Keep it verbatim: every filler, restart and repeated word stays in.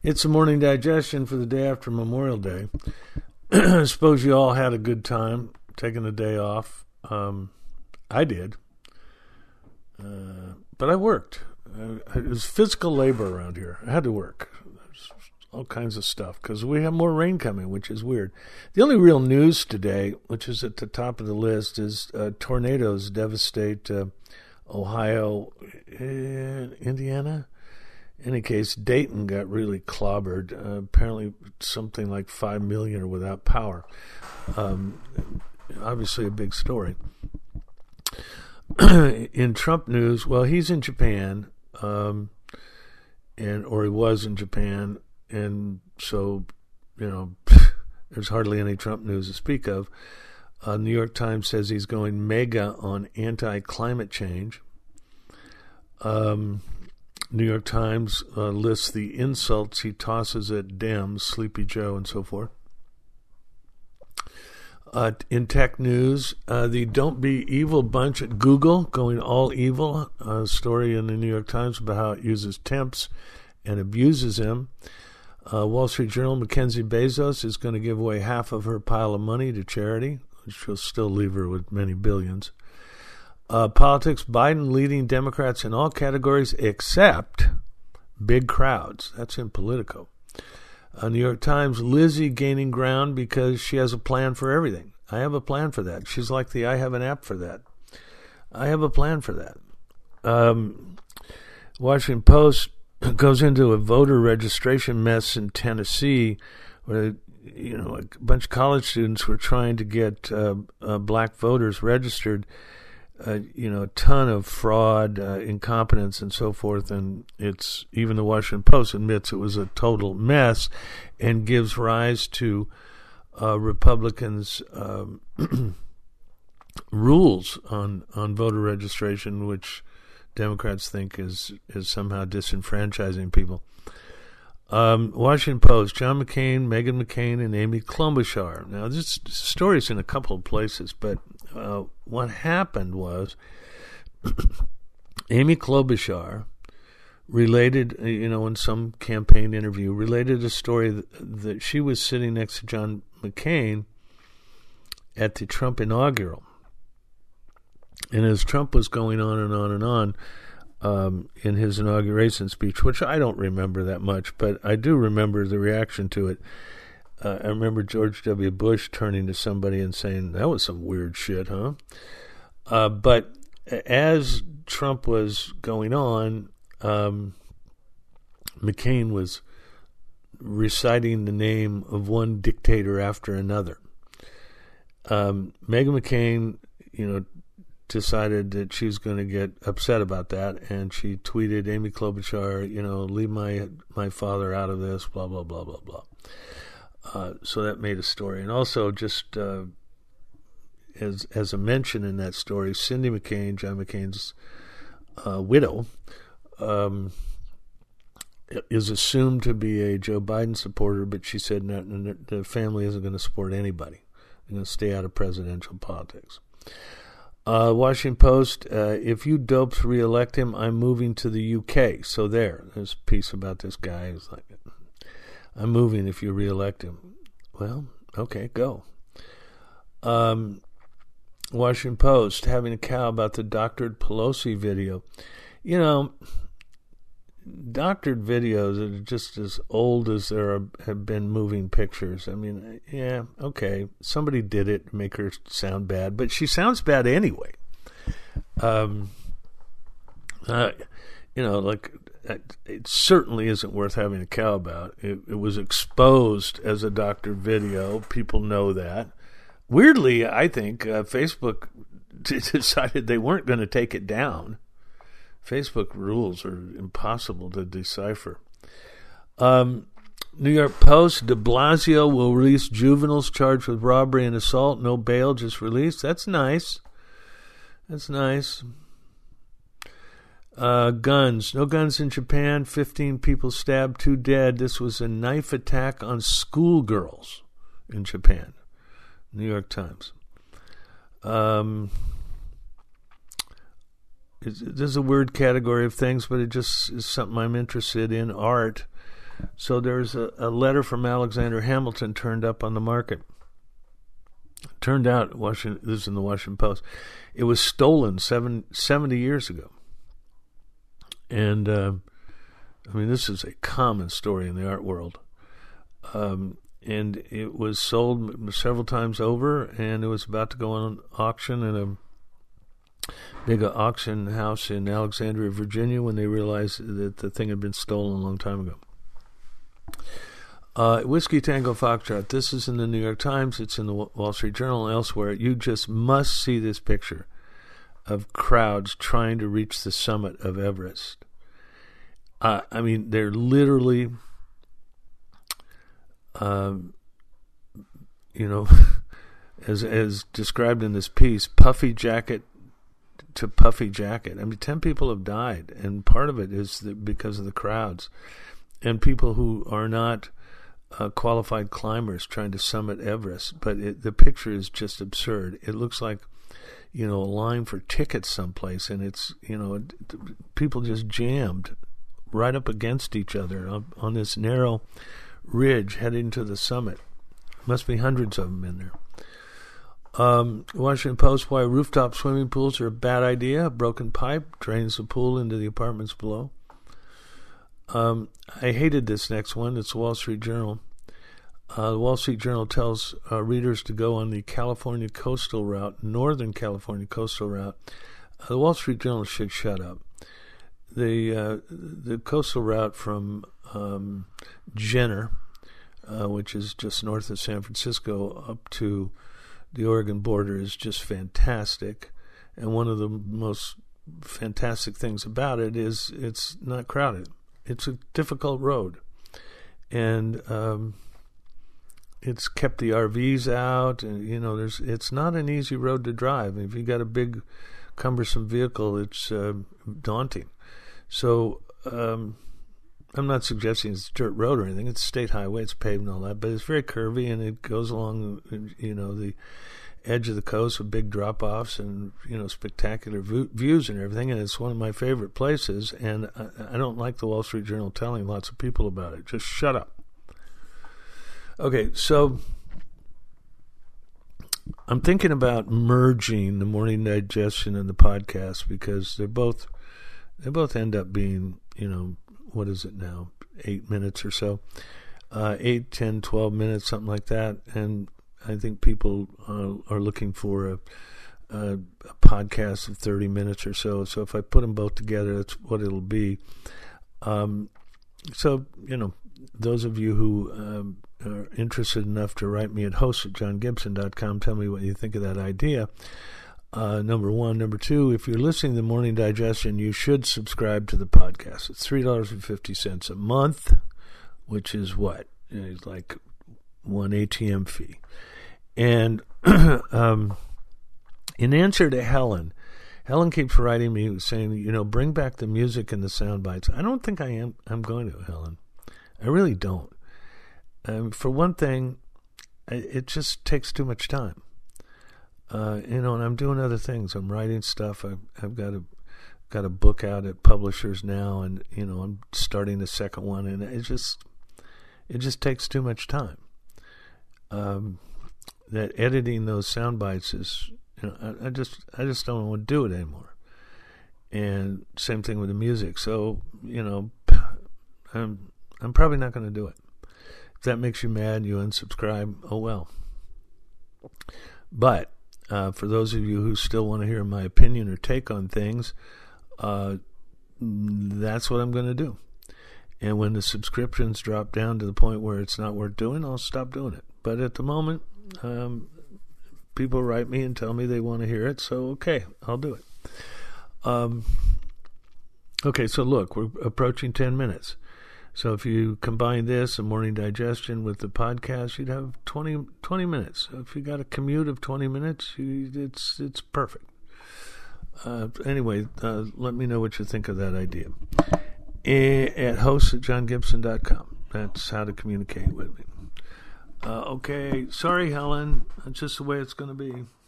It's a morning digestion for the day after Memorial Day. I suppose you all had a good time taking the day off. Um, I did. Uh, but I worked. Uh, it was physical labor around here. I had to work. There's all kinds of stuff because we have more rain coming, which is weird. The only real news today, which is at the top of the list, is uh, tornadoes devastate uh, Ohio and Indiana. In any case, Dayton got really clobbered. Uh, apparently something like five million are without power. Um, obviously a big story. In Trump news, well, he's in Japan, um, and or he was in Japan, and so, you know, there's hardly any Trump news to speak of. Uh, New York Times says he's going mega on anti-climate change. Um... New York Times uh, lists the insults he tosses at Dems, Sleepy Joe, and so forth. Uh, in tech news, uh, the Don't Be Evil bunch at Google going all evil. A story in the New York Times about how it uses temps and abuses them. Uh, Wall Street Journal, Mackenzie Bezos is going to give away half of her pile of money to charity, which will still leave her with many billions. Uh, politics, Biden leading Democrats in all categories except big crowds. That's in Politico. Uh, New York Times, Lizzie gaining ground because she has a plan for everything. I have a plan for that. She's like the I have an app for that. I have a plan for that. Um, Washington Post goes into a voter registration mess in Tennessee where, you know, a bunch of college students were trying to get uh, uh, black voters registered. Uh, you know, a ton of fraud, uh, incompetence, and so forth, and it's even the Washington Post admits it was a total mess, and gives rise to uh, Republicans' um, rules on on voter registration, which Democrats think is is somehow disenfranchising people. Um, Washington Post, John McCain, Meghan McCain, and Amy Klobuchar. Now, this story's in a couple of places, but uh, what happened was Amy Klobuchar related, you know, in some campaign interview, related a story that, that she was sitting next to John McCain at the Trump inaugural. And as Trump was going on and on and on, Um, in his inauguration speech, which I don't remember that much, but I do remember the reaction to it. Uh, I remember George W. Bush turning to somebody and saying, that was some weird shit, huh? Uh, but as Trump was going on, um, McCain was reciting the name of one dictator after another. Um, Meghan McCain, you know, decided that she was going to get upset about that, and she tweeted, Amy Klobuchar, you know, leave my my father out of this, blah, blah, blah, blah, blah. Uh, so that made a story. And also just uh, as as a mention in that story, Cindy McCain, John McCain's uh, widow, um, is assumed to be a Joe Biden supporter, but she said no, no, the family isn't going to support anybody. They're going to stay out of presidential politics. Uh, Washington Post, uh, if you dopes reelect him, I'm moving to the U K. So there, there's a piece about this guy who's like, I'm moving if you reelect him. Well, okay, go. Um, Washington Post, having a cow about the doctored Pelosi video. You know, doctored videos are just as old as there are, have been moving pictures. I mean, yeah, okay, somebody did it to make her sound bad, but she sounds bad anyway. Um, uh, you know, like, it certainly isn't worth having a cow about. It, it was exposed as a doctored video. People know that. Weirdly, I think uh, Facebook decided they weren't going to take it down. Facebook rules are impossible to decipher. Um, New York Post, de Blasio will release juveniles charged with robbery and assault. No bail, just released. That's nice. That's nice. Uh, guns. No guns in Japan. fifteen people stabbed, two dead. This was a knife attack on schoolgirls in Japan. New York Times. Um... This is a weird category of things, but it just is something I'm interested in. Art. So there's a, a letter from Alexander Hamilton turned up on the market. Turned out, Washington, this is in the Washington Post, it was stolen seven, seventy years ago. And, uh, I mean, this is a common story in the art world. Um, and it was sold several times over, and it was about to go on auction in a big auction house in Alexandria, Virginia, when they realized that the thing had been stolen a long time ago. Uh, Whiskey Tango Foxtrot, this is in the New York Times, it's in the Wall Street Journal and elsewhere. You just must see this picture of crowds trying to reach the summit of Everest. Uh, I mean, they're literally, um, you know, as as described in this piece, puffy jacket to puffy jacket. I mean, ten people have died, and part of it is that because of the crowds and people who are not uh, qualified climbers trying to summit Everest. But it, the picture is just absurd. It looks like, you know, a line for tickets someplace, and it's, you know, people just jammed right up against each other on, on this narrow ridge heading to the summit. Must be hundreds of them in there. Um, Washington Post, why rooftop swimming pools are a bad idea. A broken pipe drains the pool into the apartments below. Um, I hated this next one. It's the Wall Street Journal. Uh, the Wall Street Journal tells uh, readers to go on the California coastal route, Northern California coastal route. Uh, the Wall Street Journal should shut up. The uh, the coastal route from um, Jenner, uh, which is just north of San Francisco, up to the Oregon border is just fantastic. And one of the most fantastic things about it is it's not crowded. It's a difficult road. And um, it's kept the R Vs out. And, you know, there's it's not an easy road to drive. If you got a big, cumbersome vehicle, it's uh, daunting. So um, I'm not suggesting it's a dirt road or anything. It's a state highway. It's paved and all that. But it's very curvy, and it goes along, you know, the edge of the coast with big drop-offs and, you know, spectacular v- views and everything. And it's one of my favorite places. And I, I don't like the Wall Street Journal telling lots of people about it. Just shut up. Okay, so I'm thinking about merging the Morning Digestion and the podcast because they're both they both end up being, you know, what is it now, eight minutes or so, uh, eight, ten, twelve minutes, something like that. And I think people uh, are looking for a, a, a podcast of thirty minutes or so. So if I put them both together, that's what it'll be. Um, so, you know, those of you who um, are interested enough to write me at host at john gibson dot com, tell me what you think of that idea. Uh, number one. Number two, if you're listening to the Morning Digestion, you should subscribe to the podcast. It's three dollars and fifty cents a month, which is what? It's like one A T M fee. And um, in answer to Helen, Helen keeps writing me saying, you know, bring back the music and the sound bites. I don't think I am. I'm going to, Helen. I really don't. Um, for one thing, it just takes too much time. Uh, you know, and I'm doing other things. I'm writing stuff. I've, I've got a got a book out at publishers now, and you know, I'm starting a second one, and it just it just takes too much time. Um, that editing those sound bites is, you know, I, I just I just don't want to do it anymore. And same thing with the music. So, you know, I'm I'm probably not going to do it. If that makes you mad, you unsubscribe. Oh well. But uh, for those of you who still want to hear my opinion or take on things, uh, that's what I'm going to do. And when the subscriptions drop down to the point where it's not worth doing, I'll stop doing it. But at the moment, um, people write me and tell me they want to hear it, so okay, I'll do it. Um, okay, so look, we're approaching ten minutes. So if you combine this, a Morning Digestion, with the podcast, you'd have twenty, twenty minutes. So if you got a commute of twenty minutes, you, it's it's perfect. Uh, anyway, uh, let me know what you think of that idea. At host at john gibson dot com. That's how to communicate with me. Uh, okay, sorry, Helen. That's just the way it's going to be.